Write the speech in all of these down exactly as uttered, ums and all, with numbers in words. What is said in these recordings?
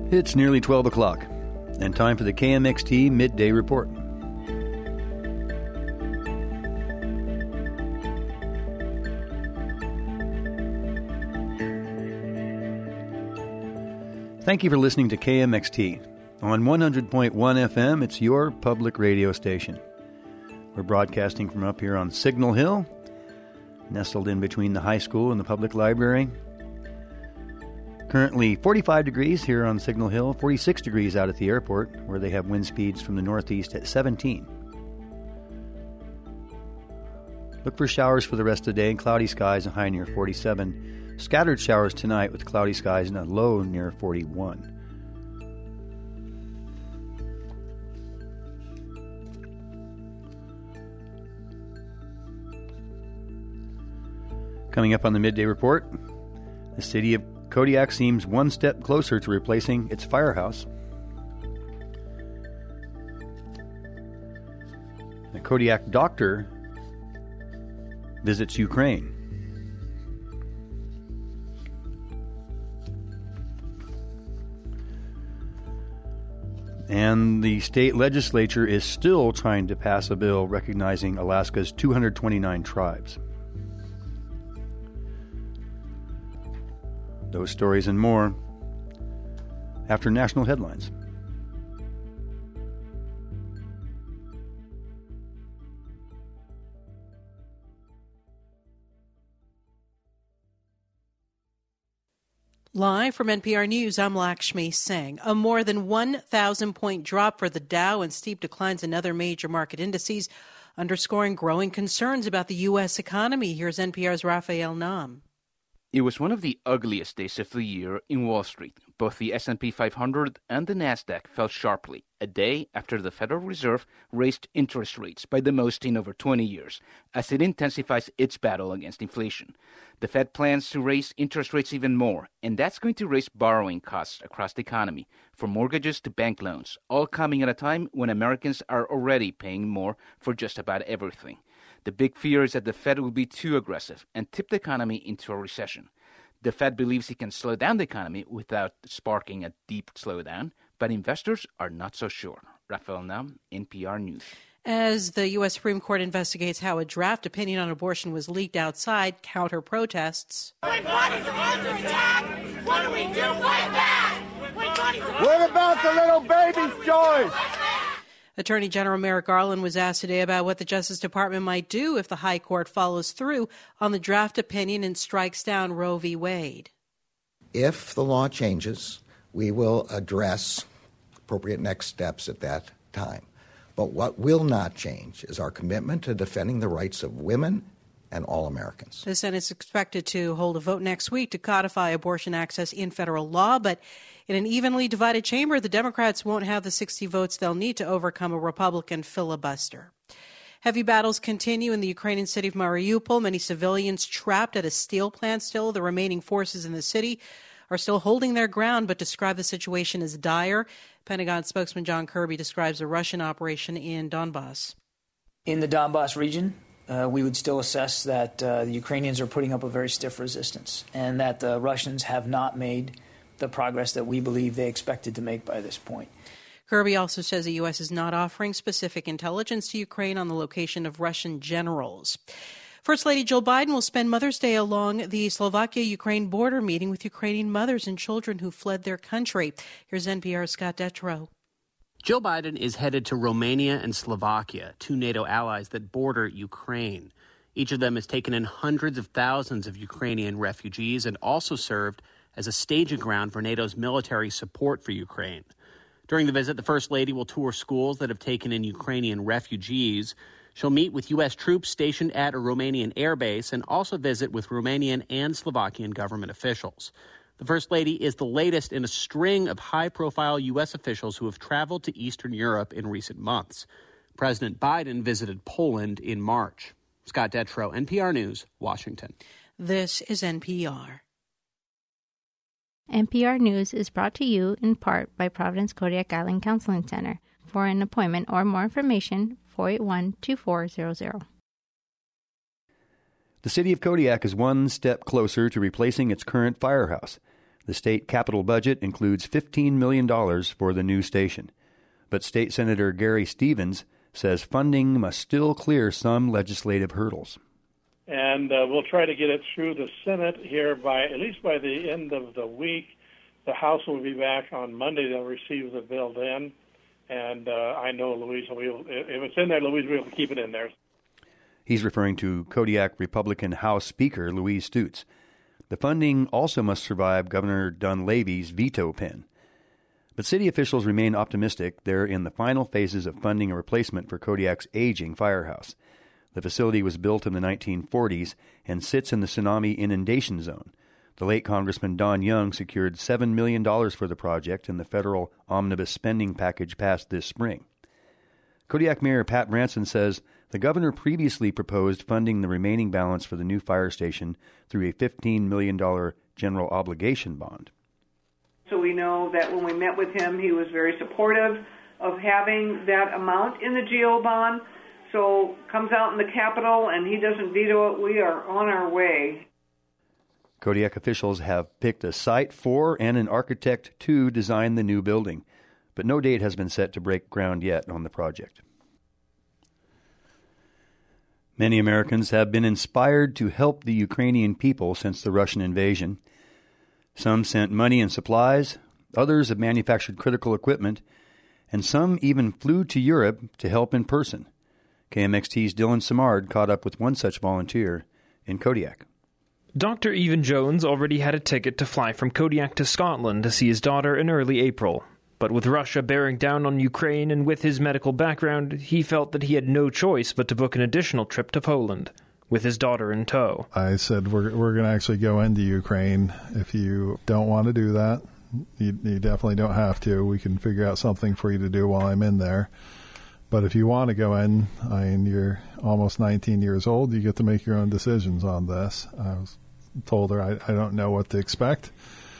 It's nearly twelve o'clock, and time for the K M X T Midday Report. Thank you for listening to K M X T. On one hundred point one F M, it's your public radio station. We're broadcasting from up here on Signal Hill, nestled in between the high school and the public library. Currently forty-five degrees here on Signal Hill, forty-six degrees out at the airport, where they have wind speeds from the northeast at seventeen. Look for showers for the rest of the day and cloudy skies, a high near forty-seven. Scattered showers tonight with cloudy skies and a low near forty-one. Coming up on the Midday Report, the city of Kodiak seems one step closer to replacing its firehouse. A Kodiak doctor visits Ukraine. And the state legislature is still trying to pass a bill recognizing Alaska's two hundred twenty-nine tribes. Those stories and more after national headlines. Live from N P R News, I'm Lakshmi Singh. A more than one thousand point drop for the Dow and steep declines in other major market indices, underscoring growing concerns about the U S economy. Here's N P R's Raphael Nam. It was one of the ugliest days of the year in Wall Street. Both the S and P five hundred and the Nasdaq fell sharply, a day after the Federal Reserve raised interest rates by the most in over twenty years, as it intensifies its battle against inflation. The Fed plans to raise interest rates even more, and that's going to raise borrowing costs across the economy, from mortgages to bank loans, all coming at a time when Americans are already paying more for just about everything. The big fear is that the Fed will be too aggressive and tip the economy into a recession. The Fed believes it can slow down the economy without sparking a deep slowdown, but investors are not so sure. Raphael Nam, N P R News. As the U S Supreme Court investigates how a draft opinion on abortion was leaked outside counter protests. When bodies are under attack, what do we do with that? When bodies are what about the little baby's joy? Attorney General Merrick Garland was asked today about what the Justice Department might do if the High Court follows through on the draft opinion and strikes down Roe v. Wade. If the law changes, we will address appropriate next steps at that time. But what will not change is our commitment to defending the rights of women and all Americans. The Senate is expected to hold a vote next week to codify abortion access in federal law, but in an evenly divided chamber, the Democrats won't have the sixty votes they'll need to overcome a Republican filibuster. Heavy battles continue in the Ukrainian city of Mariupol. Many civilians trapped at a steel plant still. The remaining forces in the city are still holding their ground, but describe the situation as dire. Pentagon spokesman John Kirby describes a Russian operation in Donbass. In the Donbass region, uh, we would still assess that uh, the Ukrainians are putting up a very stiff resistance and that the Russians have not made the progress that we believe they expected to make by this point. Kirby also says the U S is not offering specific intelligence to Ukraine on the location of Russian generals. First Lady Jill Biden will spend Mother's Day along the Slovakia-Ukraine border, meeting with Ukrainian mothers and children who fled their country. Here's N P R's Scott Detrow. Jill Biden is headed to Romania and Slovakia, two NATO allies that border Ukraine. Each of them has taken in hundreds of thousands of Ukrainian refugees and also served as a staging ground for NATO's military support for Ukraine. During the visit, the First Lady will tour schools that have taken in Ukrainian refugees. She'll meet with U S troops stationed at a Romanian airbase and also visit with Romanian and Slovakian government officials. The First Lady is the latest in a string of high-profile U S officials who have traveled to Eastern Europe in recent months. President Biden visited Poland in March. Scott Detrow, N P R News, Washington. This is N P R. N P R News is brought to you in part by Providence Kodiak Island Counseling Center. For an appointment or more information, four eight one, two four zero zero. The city of Kodiak is one step closer to replacing its current firehouse. The state capital budget includes fifteen million dollars for the new station. But State Senator Gary Stevens says funding must still clear some legislative hurtles. And uh, we'll try to get it through the Senate here by at least by the end of the week. The House will be back on Monday. They'll receive the bill then. And uh, I know Louise will, if it's in there, Louise will keep it in there. He's referring to Kodiak Republican House Speaker Louise Stutes. The funding also must survive Governor Dunleavy's veto pen. But city officials remain optimistic. They're in the final phases of funding a replacement for Kodiak's aging firehouse. The facility was built in the nineteen forties and sits in the tsunami inundation zone. The late Congressman Don Young secured seven million dollars for the project in the federal omnibus spending package passed this spring. Kodiak Mayor Pat Branson says the governor previously proposed funding the remaining balance for the new fire station through a fifteen million dollars general obligation bond. So we know that when we met with him, he was very supportive of having that amount in the G O bond. So comes out in the Capitol and he doesn't veto it, we are on our way. Kodiak officials have picked a site for and an architect to design the new building, but no date has been set to break ground yet on the project. Many Americans have been inspired to help the Ukrainian people since the Russian invasion. Some sent money and supplies, others have manufactured critical equipment, and some even flew to Europe to help in person. K M X T's Dylan Simard caught up with one such volunteer in Kodiak. Doctor Evan Jones already had a ticket to fly from Kodiak to Scotland to see his daughter in early April. But with Russia bearing down on Ukraine and with his medical background, he felt that he had no choice but to book an additional trip to Poland, with his daughter in tow. I said, we're, we're going to actually go into Ukraine. If you don't want to do that, you, you definitely don't have to. We can figure out something for you to do while I'm in there. But if you want to go in, I mean, you're almost nineteen years old, you get to make your own decisions on this. I was told her I, I don't know what to expect,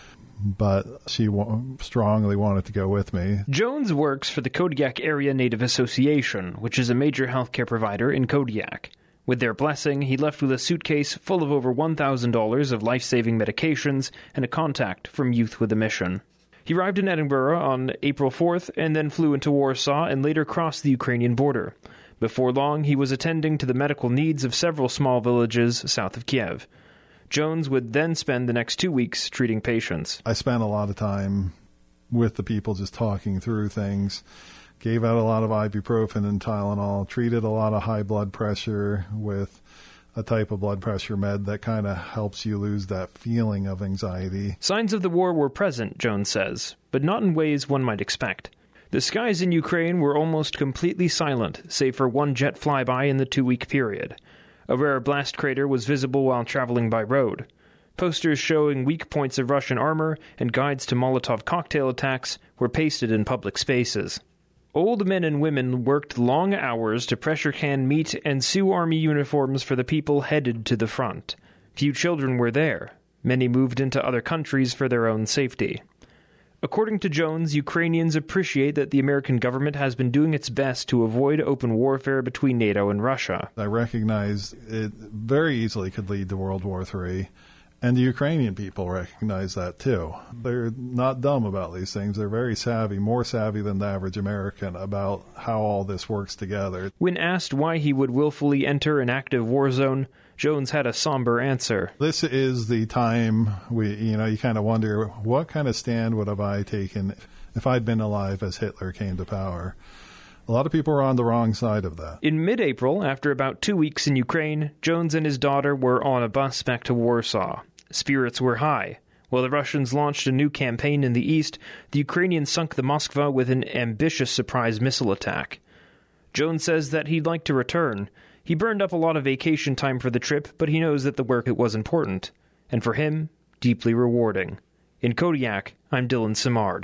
but she w- strongly wanted to go with me. Jones works for the Kodiak Area Native Association, which is a major healthcare provider in Kodiak. With their blessing, he left with a suitcase full of over one thousand dollars of life-saving medications and a contact from Youth with a Mission. He arrived in Edinburgh on April fourth and then flew into Warsaw and later crossed the Ukrainian border. Before long, he was attending to the medical needs of several small villages south of Kiev. Jones would then spend the next two weeks treating patients. I spent a lot of time with the people just talking through things, gave out a lot of ibuprofen and Tylenol, treated a lot of high blood pressure with a type of blood pressure med that kind of helps you lose that feeling of anxiety. Signs of the war were present, Jones says, but not in ways one might expect. The skies in Ukraine were almost completely silent, save for one jet flyby in the two-week period. A rare blast crater was visible while traveling by road. Posters showing weak points of Russian armor and guides to Molotov cocktail attacks were pasted in public spaces. Old men and women worked long hours to pressure can meat and sew army uniforms for the people headed to the front. Few children were there. Many moved into other countries for their own safety. According to Jones, Ukrainians appreciate that the American government has been doing its best to avoid open warfare between NATO and Russia. I recognize it very easily could lead to World War Three. And the Ukrainian people recognize that, too. They're not dumb about these things. They're very savvy, more savvy than the average American about how all this works together. When asked why he would willfully enter an active war zone, Jones had a somber answer. This is the time we, you know, you kind of wonder, what kind of stand would have I taken if I'd been alive as Hitler came to power? A lot of people are on the wrong side of that. In mid-April, after about two weeks in Ukraine, Jones and his daughter were on a bus back to Warsaw. Spirits were high. While the Russians launched a new campaign in the east, the Ukrainians sunk the Moskva with an ambitious surprise missile attack. Jones says that he'd like to return. He burned up a lot of vacation time for the trip, but he knows that the work was important. And for him, deeply rewarding. In Kodiak, I'm Dylan Simard.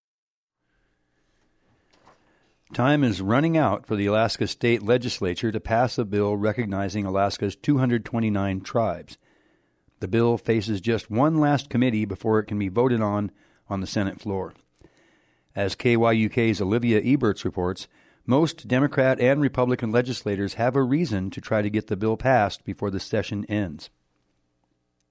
Time is running out for the Alaska State Legislature to pass a bill recognizing Alaska's two hundred twenty-nine tribes. The bill faces just one last committee before it can be voted on on the Senate floor. As K Y U K's Olivia Eberts reports, most Democrat and Republican legislators have a reason to try to get the bill passed before the session ends.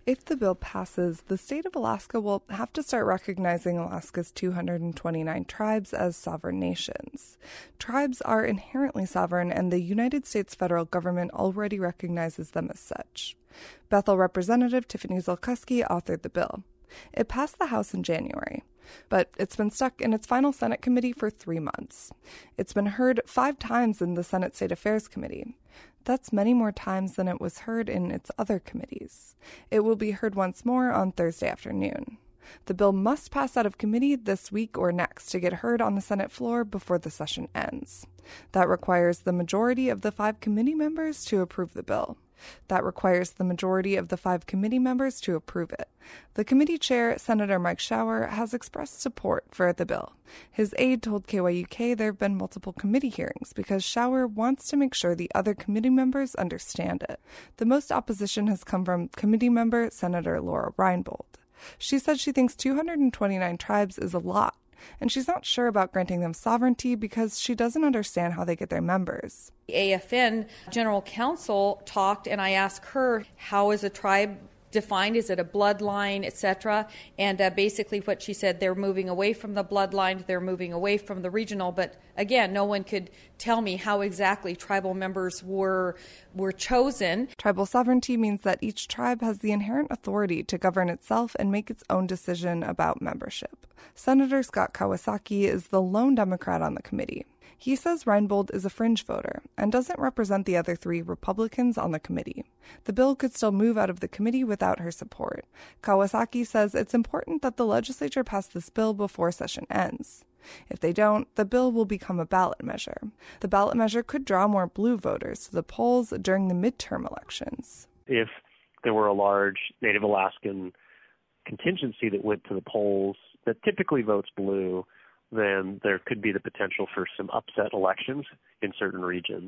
If the bill passes, the state of Alaska will have to start recognizing Alaska's two hundred twenty-nine tribes as sovereign nations. Tribes are inherently sovereign, and the United States federal government already recognizes them as such. Bethel Representative Tiffany Zolkuski authored the bill. It passed the House in January, but it's been stuck in its final Senate committee for three months. It's been heard five times in the Senate State Affairs Committee. That's many more times than it was heard in its other committees. It will be heard once more on Thursday afternoon. The bill must pass out of committee this week or next to get heard on the Senate floor before the session ends. That requires the majority of the five committee members to approve the bill. That requires the majority of the five committee members to approve it. The committee chair, Senator Mike Shower, has expressed support for the bill. His aide told K Y U K there have been multiple committee hearings because Shower wants to make sure the other committee members understand it. The most opposition has come from committee member Senator Laura Reinbold. She said she thinks two hundred twenty-nine tribes is a lot, and she's not sure about granting them sovereignty because she doesn't understand how they get their members. The A F N General Counsel talked, and I asked her, how is a tribe defined? Is it a bloodline, et cetera? And uh, basically what she said, they're moving away from the bloodline, they're moving away from the regional, but again, no one could tell me how exactly tribal members were were chosen. Tribal sovereignty means that each tribe has the inherent authority to govern itself and make its own decision about membership. Senator Scott Kawasaki is the lone Democrat on the committee. He says Reinbold is a fringe voter and doesn't represent the other three Republicans on the committee. The bill could still move out of the committee without her support. Kawasaki says it's important that the legislature pass this bill before session ends. If they don't, the bill will become a ballot measure. The ballot measure could draw more blue voters to the polls during the midterm elections. If there were a large Native Alaskan contingency that went to the polls that typically votes blue, then there could be the potential for some upset elections in certain regions.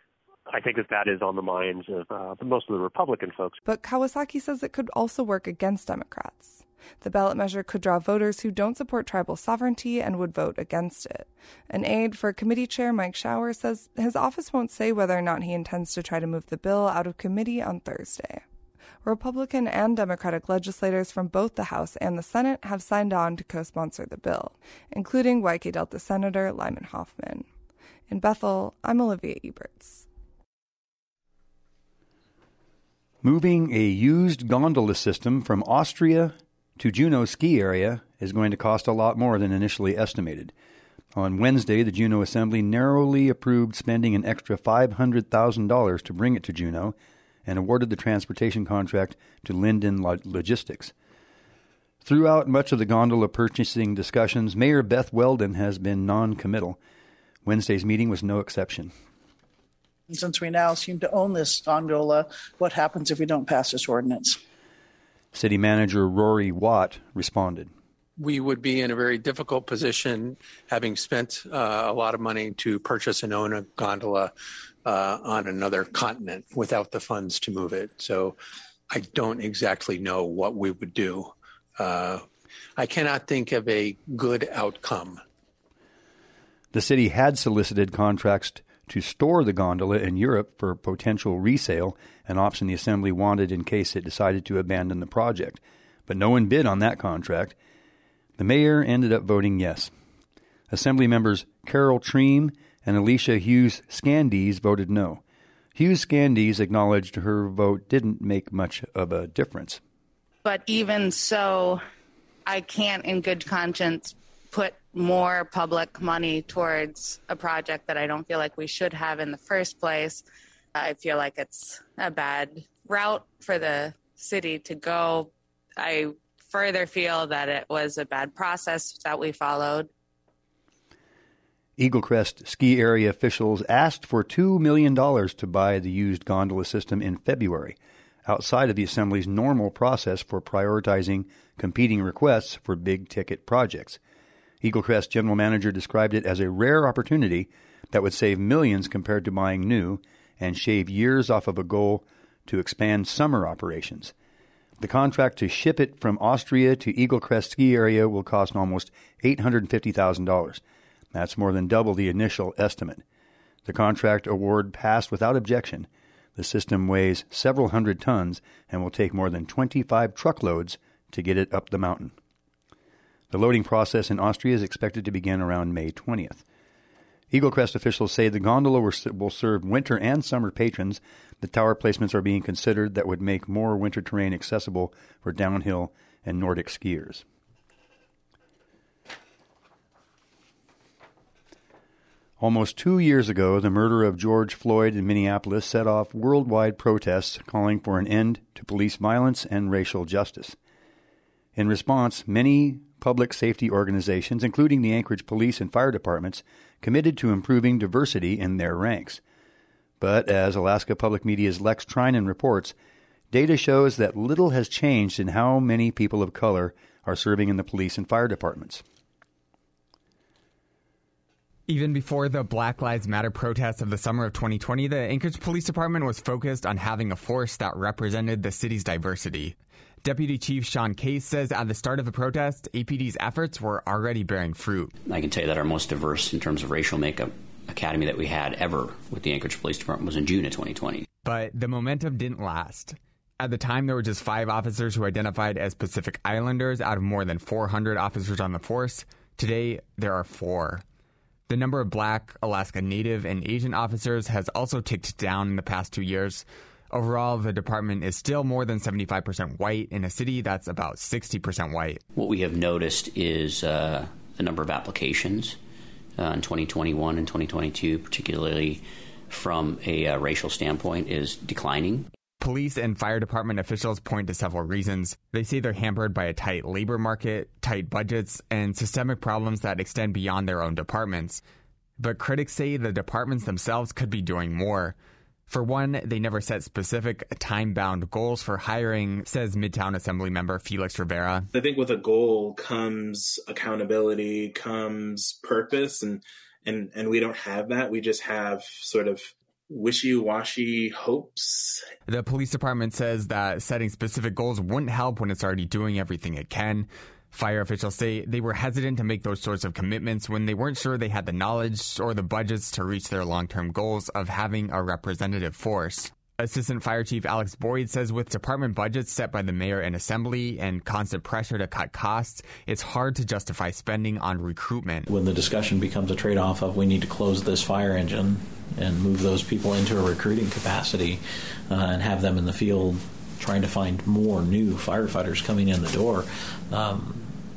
I think that that is on the minds of uh, most of the Republican folks. But Kawasaki says it could also work against Democrats. The ballot measure could draw voters who don't support tribal sovereignty and would vote against it. An aide for committee chair Mike Shower says his office won't say whether or not he intends to try to move the bill out of committee on Thursday. Republican and Democratic legislators from both the House and the Senate have signed on to co-sponsor the bill, including Y K Delta Senator Lyman Hoffman. In Bethel, I'm Olivia Eberts. Moving a used gondola system from Austria to Juneau ski area is going to cost a lot more than initially estimated. On Wednesday, the Juneau Assembly narrowly approved spending an extra five hundred thousand dollars to bring it to Juneau and awarded the transportation contract to Linden Logistics. Throughout much of the gondola purchasing discussions, Mayor Beth Weldon has been non-committal. Wednesday's meeting was no exception. Since we now seem to own this gondola, what happens if we don't pass this ordinance? City Manager Rory Watt responded. We would be in a very difficult position, having spent uh, a lot of money to purchase and own a gondola uh, on another continent without the funds to move it. So I don't exactly know what we would do. Uh, I cannot think of a good outcome. The city had solicited contracts to store the gondola in Europe for potential resale, an option the Assembly wanted in case it decided to abandon the project. But no one bid on that contract. The mayor ended up voting yes. Assembly members Carol Treem and Alicia Hughes-Scandies voted no. Hughes-Scandies acknowledged her vote didn't make much of a difference. But even so, I can't in good conscience put more public money towards a project that I don't feel like we should have in the first place. I feel like it's a bad route for the city to go. I further feel that it was a bad process that we followed. Eagle Crest ski area officials asked for two million dollars to buy the used gondola system in February, outside of the Assembly's normal process for prioritizing competing requests for big-ticket projects. Eagle Crest General Manager described it as a rare opportunity that would save millions compared to buying new and shave years off of a goal to expand summer operations. The contract to ship it from Austria to Eagle Crest ski area will cost almost eight hundred fifty thousand dollars. That's more than double the initial estimate. The contract award passed without objection. The system weighs several hundred tons and will take more than twenty-five truckloads to get it up the mountain. The loading process in Austria is expected to begin around May twentieth. Eagle Crest officials say the gondola will serve winter and summer patrons. The tower placements are being considered that would make more winter terrain accessible for downhill and Nordic skiers. Almost two years ago, the murder of George Floyd in Minneapolis set off worldwide protests calling for an end to police violence and racial justice. In response, many public safety organizations, including the Anchorage Police and Fire Departments, committed to improving diversity in their ranks. But as Alaska Public Media's Lex Trinan reports, data shows that little has changed in how many people of color are serving in the police and fire departments. Even before the Black Lives Matter protests of the summer of twenty twenty, the Anchorage Police Department was focused on having a force that represented the city's diversity. Deputy Chief Sean Case says at the start of the protest, A P D's efforts were already bearing fruit. I can tell you that our most diverse in terms of racial makeup academy that we had ever with the Anchorage Police Department was in June of twenty twenty. But the momentum didn't last. At the time, there were just five officers who identified as Pacific Islanders out of more than four hundred officers on the force. Today, there are four. The number of Black, Alaska Native, and Asian officers has also ticked down in the past two years. Overall, the department is still more than seventy-five percent white in a city that's about sixty percent white. What we have noticed is uh, the number of applications uh, in twenty twenty-one and twenty twenty-two, particularly from a uh, racial standpoint, is declining. Police and fire department officials point to several reasons. They say they're hampered by a tight labor market, tight budgets, and systemic problems that extend beyond their own departments. But critics say the departments themselves could be doing more. For one, they never set specific time-bound goals for hiring, says Midtown Assembly member Felix Rivera. I think with a goal comes accountability, comes purpose, and and and we don't have that. We just have sort of wishy-washy hopes. The police department says that setting specific goals wouldn't help when it's already doing everything it can. Fire officials say they were hesitant to make those sorts of commitments when they weren't sure they had the knowledge or the budgets to reach their long-term goals of having a representative force. Assistant Fire Chief Alex Boyd says with department budgets set by the mayor and assembly and constant pressure to cut costs, it's hard to justify spending on recruitment. When the discussion becomes a trade-off of we need to close this fire engine and move those people into a recruiting capacity uh, and have them in the field trying to find more new firefighters coming in the door, um,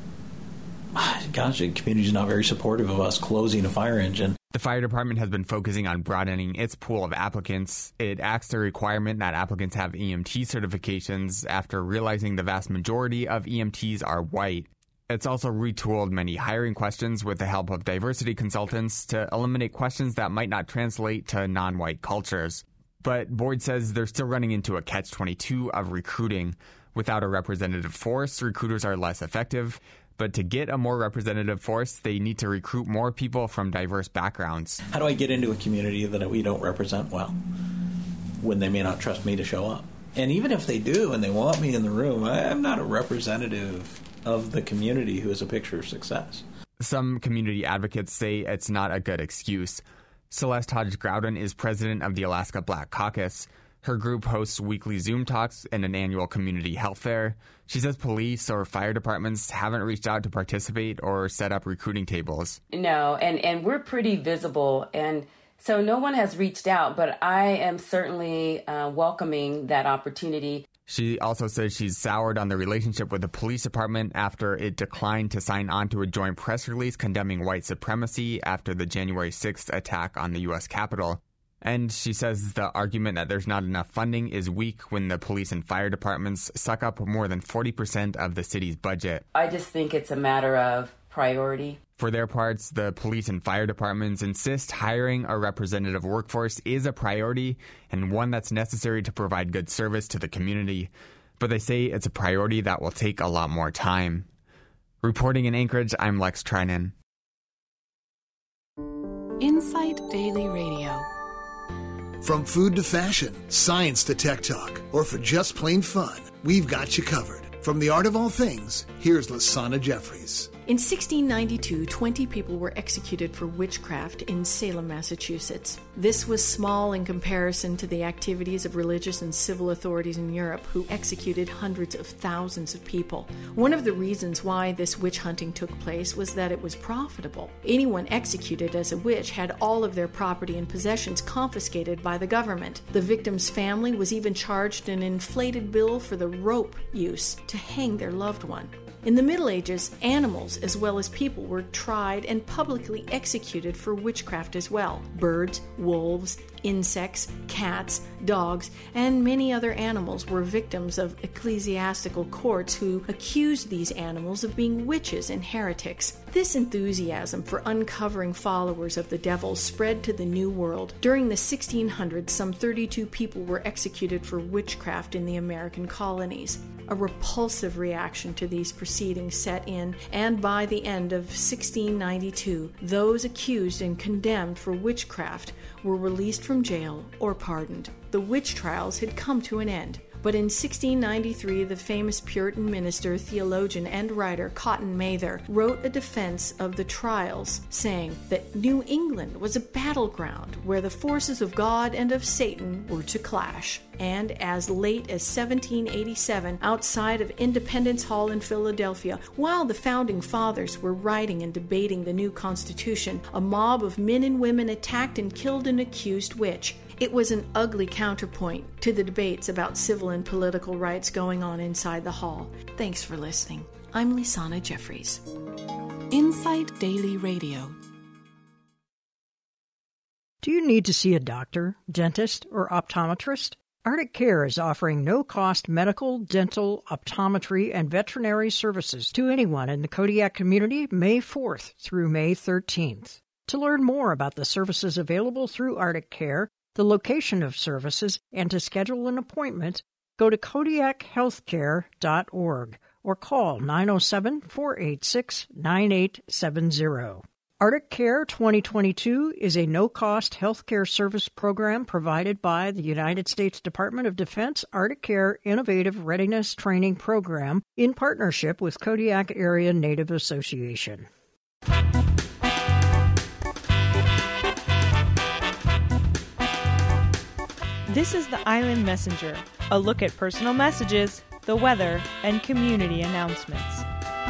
gosh, the community's not very supportive of us closing a fire engine. The fire department has been focusing on broadening its pool of applicants. It acts the requirement that applicants have E M T certifications after realizing the vast majority of E M Ts are white. It's also retooled many hiring questions with the help of diversity consultants to eliminate questions that might not translate to non-white cultures. But Boyd says they're still running into a catch twenty-two of recruiting. Without a representative force, recruiters are less effective. But to get a more representative force, they need to recruit more people from diverse backgrounds. How do I get into a community that we don't represent well when they may not trust me to show up? And even if they do and they want me in the room, I'm not a representative of the community who is a picture of success. Some community advocates say it's not a good excuse. Celeste Hodge Groudon is president of the Alaska Black Caucus. Her group hosts weekly Zoom talks and an annual community health fair. She says police or fire departments haven't reached out to participate or set up recruiting tables. No, and, and we're pretty visible, and so no one has reached out, but I am certainly uh, welcoming that opportunity. She also says she's soured on the relationship with the police department after it declined to sign on to a joint press release condemning white supremacy after the January sixth attack on the U S Capitol. And she says the argument that there's not enough funding is weak when the police and fire departments suck up more than forty percent of the city's budget. I just think it's a matter of priority. For their parts, the police and fire departments insist hiring a representative workforce is a priority and one that's necessary to provide good service to the community. But they say it's a priority that will take a lot more time. Reporting in Anchorage, I'm Lex Trinan. Insight Daily Radio. From food to fashion, science to tech talk, or for just plain fun, we've got you covered. From the art of all things, here's Lasana Jeffries. In sixteen ninety-two, twenty people were executed for witchcraft in Salem, Massachusetts. This was small in comparison to the activities of religious and civil authorities in Europe, who executed hundreds of thousands of people. One of the reasons why this witch hunting took place was that it was profitable. Anyone executed as a witch had all of their property and possessions confiscated by the government. The victim's family was even charged an inflated bill for the rope use to hang their loved one. In the Middle Ages, animals as well as people were tried and publicly executed for witchcraft as well. Birds, wolves, insects, cats, dogs, and many other animals were victims of ecclesiastical courts who accused these animals of being witches and heretics. This enthusiasm for uncovering followers of the devil spread to the New World. During the sixteen hundreds, some thirty-two people were executed for witchcraft in the American colonies. A repulsive reaction to these proceedings set in, and by the end of sixteen ninety-two, those accused and condemned for witchcraft were released from jail or pardoned. The witch trials had come to an end. But in sixteen ninety-three, the famous Puritan minister, theologian, and writer Cotton Mather wrote a defense of the trials, saying that New England was a battleground where the forces of God and of Satan were to clash. And as late as seventeen eighty-seven, outside of Independence Hall in Philadelphia, while the Founding Fathers were writing and debating the new Constitution, a mob of men and women attacked and killed an accused witch. It was an ugly counterpoint to the debates about civil and political rights going on inside the hall. Thanks for listening. I'm Lisana Jeffries. Insight Daily Radio. Do you need to see a doctor, dentist, or optometrist? Arctic Care is offering no-cost medical, dental, optometry, and veterinary services to anyone in the Kodiak community May fourth through May thirteenth. To learn more about the services available through Arctic Care, the location of services, and to schedule an appointment, go to kodiak healthcare dot org or call nine oh seven, four eight six, nine eight seven zero. Arctic Care twenty twenty-two is a no-cost healthcare service program provided by the United States Department of Defense Arctic Care Innovative Readiness Training Program in partnership with Kodiak Area Native Association. This is the Island Messenger, a look at personal messages, the weather, and community announcements.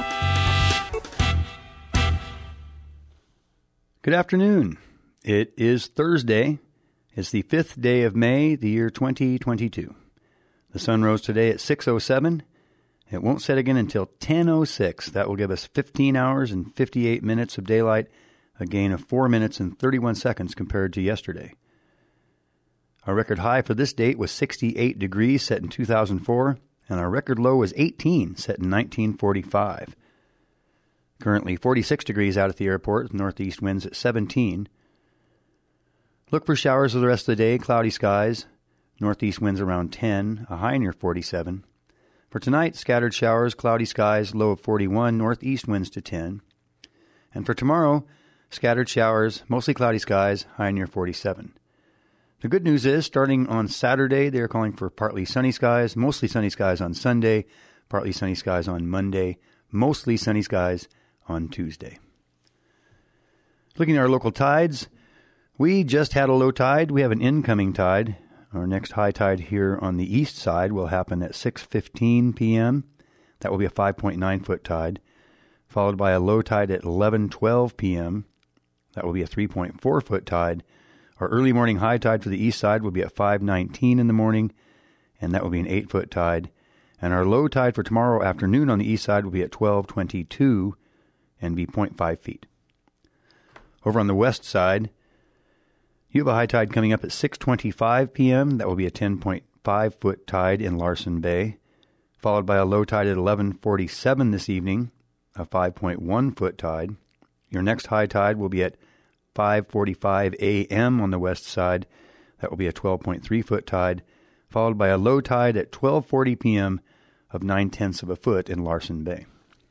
Good afternoon. It is Thursday. It's the fifth day of May, the year twenty twenty-two. The sun rose today at six oh seven. It won't set again until ten oh six. That will give us fifteen hours and fifty-eight minutes of daylight, a gain of four minutes and thirty-one seconds compared to yesterday. Our record high for this date was sixty-eight degrees, set in two thousand four, and our record low was eighteen, set in nineteen forty-five. Currently forty-six degrees out at the airport, with northeast winds at seventeen. Look for showers for the rest of the day, cloudy skies, northeast winds around ten, a high near forty-seven. For tonight, scattered showers, cloudy skies, low of forty-one, northeast winds to ten. And for tomorrow, scattered showers, mostly cloudy skies, high near forty-seven. The good news is, starting on Saturday, they are calling for partly sunny skies, mostly sunny skies on Sunday, partly sunny skies on Monday, mostly sunny skies on Tuesday. Looking at our local tides, we just had a low tide. We have an incoming tide. Our next high tide here on the east side will happen at six fifteen p.m. That will be a five point nine foot tide, followed by a low tide at eleven twelve p.m. That will be a three point four foot tide. Our early morning high tide for the east side will be at five nineteen in the morning, and that will be an eight foot tide. And our low tide for tomorrow afternoon on the east side will be at twelve twenty-two and be zero point five feet. Over on the west side, you have a high tide coming up at six twenty-five p.m. That will be a ten point five foot tide in Larsen Bay, followed by a low tide at eleven forty-seven this evening, a five point one foot tide. Your next high tide will be at five forty-five a.m. on the west side. That will be a twelve point three foot tide, followed by a low tide at twelve forty p.m. of nine tenths of a foot in Larsen Bay.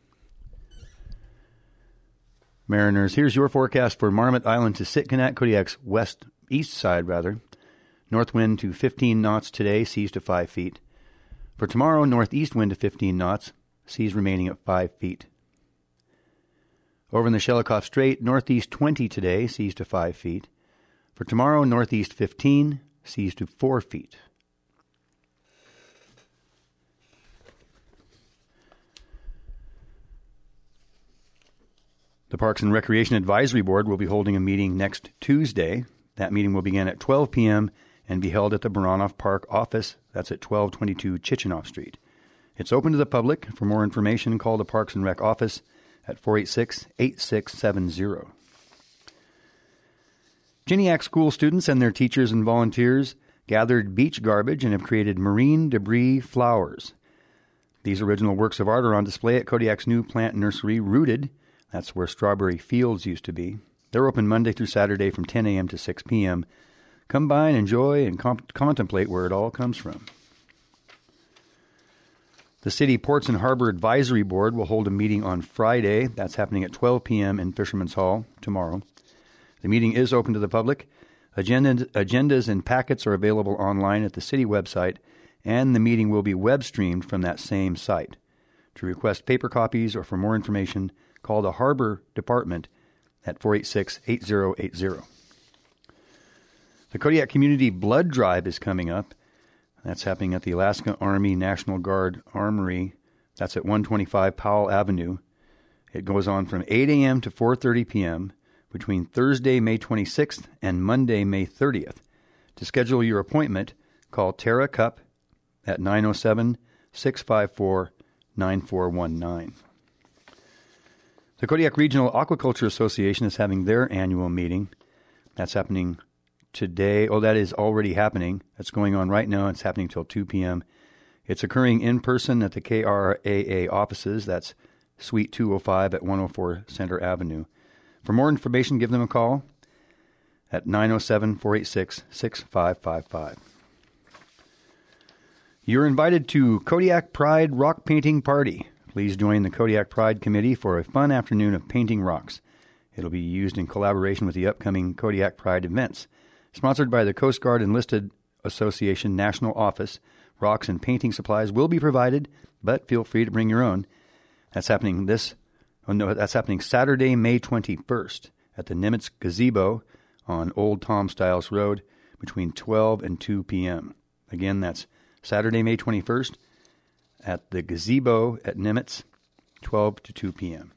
Mariners, here's your forecast for Marmot Island to Sitkanak, Kodiak's west, east side rather. North wind to fifteen knots today, seas to five feet. For tomorrow, northeast wind to fifteen knots, seas remaining at five feet. Over in the Shelikof Strait, northeast twenty today, seas to five feet. For tomorrow, northeast fifteen, seas to four feet. The Parks and Recreation Advisory Board will be holding a meeting next Tuesday. That meeting will begin at twelve p.m. and be held at the Baranov Park office. That's at twelve twenty-two Chichenoff Street. It's open to the public. For more information, call the Parks and Rec office at four eight six, eight six seven zero. Giniac school students and their teachers and volunteers gathered beach garbage and have created marine debris flowers. These original works of art are on display at Kodiak's new plant nursery, Rooted. That's where Strawberry Fields used to be. They're open Monday through Saturday from ten a.m. to six p.m. Come by and enjoy and comp- contemplate where it all comes from. The City Ports and Harbor Advisory Board will hold a meeting on Friday. That's happening at twelve p.m. in Fisherman's Hall tomorrow. The meeting is open to the public. Agenda- agendas and packets are available online at the city website, and the meeting will be web-streamed from that same site. To request paper copies or for more information, call the Harbor Department at four eight six, eight zero eight zero. The Kodiak Community Blood Drive is coming up. That's happening at the Alaska Army National Guard Armory. That's at one twenty-five Powell Avenue. It goes on from eight a.m. to four thirty p.m. between Thursday, May twenty-sixth and Monday, May thirtieth. To schedule your appointment, call Tara Cupp at nine oh seven, six five four, nine four one nine. The Kodiak Regional Aquaculture Association is having their annual meeting. That's happening today. Oh, that is already happening. That's going on right now. It's happening till two p.m. It's occurring in person at the K R A A offices. That's Suite two oh five at one oh four Center Avenue. For more information, give them a call at nine oh seven, four eight six, six five five five. You're invited to Kodiak Pride Rock Painting Party. Please join the Kodiak Pride Committee for a fun afternoon of painting rocks. It'll be used in collaboration with the upcoming Kodiak Pride events. Sponsored by the Coast Guard Enlisted Association National Office, rocks and painting supplies will be provided, but feel free to bring your own. That's happening this, oh no, that's happening Saturday, May twenty-first at the Nimitz Gazebo on Old Tom Stiles Road between twelve and two p.m. Again, that's Saturday, May twenty-first at the Gazebo at Nimitz, twelve to two p.m.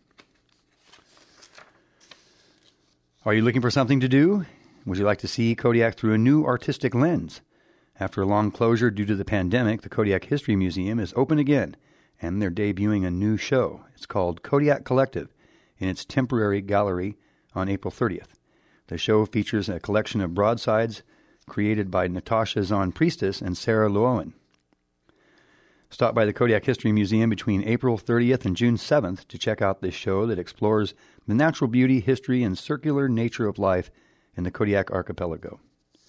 Are you looking for something to do? Would you like to see Kodiak through a new artistic lens? After a long closure due to the pandemic, the Kodiak History Museum is open again, and they're debuting a new show. It's called Kodiak Collective in its temporary gallery on April thirtieth. The show features a collection of broadsides created by Natasha Zahn Priestess and Sarah Llewellyn. Stop by the Kodiak History Museum between April thirtieth and June seventh to check out this show that explores the natural beauty, history, and circular nature of life in the Kodiak Archipelago.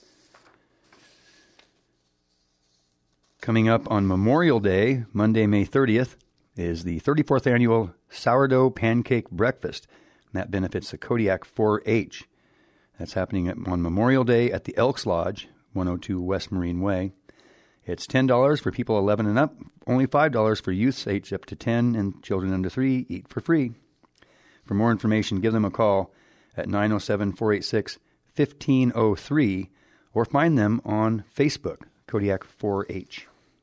Coming up on Memorial Day, Monday, May thirtieth, is the thirty-fourth Annual Sourdough Pancake Breakfast. That benefits the Kodiak four H. That's happening on Memorial Day at the Elks Lodge, one oh two West Marine Way. It's ten dollars for people eleven and up, only five dollars for youths aged up to ten, and children under three eat for free. For more information, give them a call at nine oh seven, four eight six, one five oh three or find them on Facebook, Kodiak four H.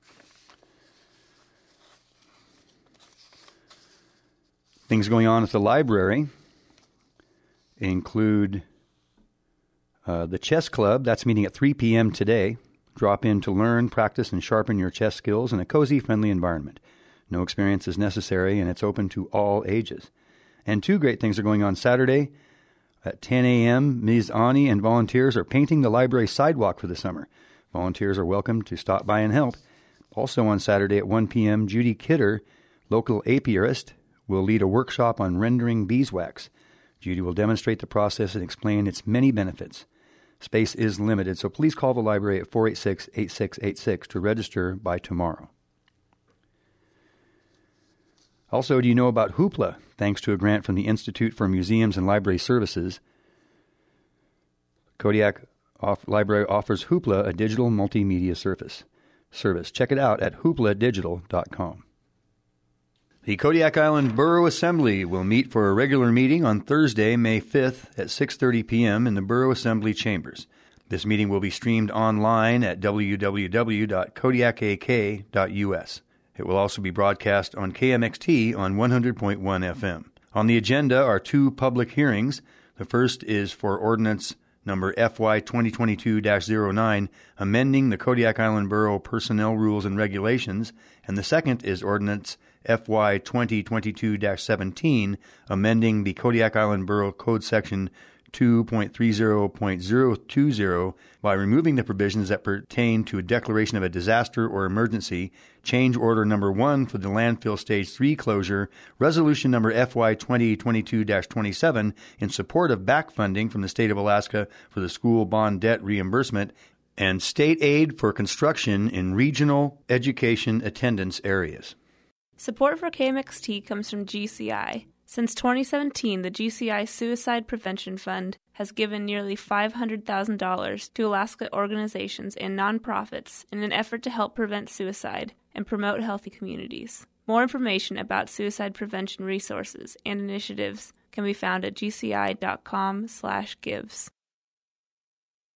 Things going on at the library include uh, the chess club. That's meeting at three p.m. today. Drop in to learn, practice, and sharpen your chess skills in a cozy, friendly environment. No experience is necessary, and it's open to all ages. And two great things are going on Saturday. At ten a.m., Miz Ani and volunteers are painting the library sidewalk for the summer. Volunteers are welcome to stop by and help. Also on Saturday at one p.m., Judy Kidder, local apiarist, will lead a workshop on rendering beeswax. Judy will demonstrate the process and explain its many benefits. Space is limited, so please call the library at four eight six, eight six eight six to register by tomorrow. Also, do you know about Hoopla? Thanks to a grant from the Institute for Museums and Library Services, Kodiak off- Library offers Hoopla, a digital multimedia service. Service. Check it out at hoopla digital dot com. The Kodiak Island Borough Assembly will meet for a regular meeting on Thursday, May fifth at six thirty p.m. in the Borough Assembly chambers. This meeting will be streamed online at w w w dot kodiak a k dot u s. It will also be broadcast on K M X T on one hundred point one F M. On the agenda are two public hearings. The first is for ordinance number F Y twenty twenty-two dash zero nine, amending the Kodiak Island Borough Personnel Rules and Regulations, and the second is ordinance F Y twenty twenty-two dash seventeen, amending the Kodiak Island Borough Code Section two point three zero point zero two zero by removing the provisions that pertain to a declaration of a disaster or emergency, change order number one for the landfill stage three closure, resolution number F Y twenty twenty-two dash twenty-seven in support of back funding from the state of Alaska for the school bond debt reimbursement, and state aid for construction in regional education attendance areas. Support for K M X T comes from G C I. Since twenty seventeen, the G C I Suicide Prevention Fund has given nearly five hundred thousand dollars to Alaska organizations and nonprofits in an effort to help prevent suicide and promote healthy communities. More information about suicide prevention resources and initiatives can be found at g c i dot com slash gives.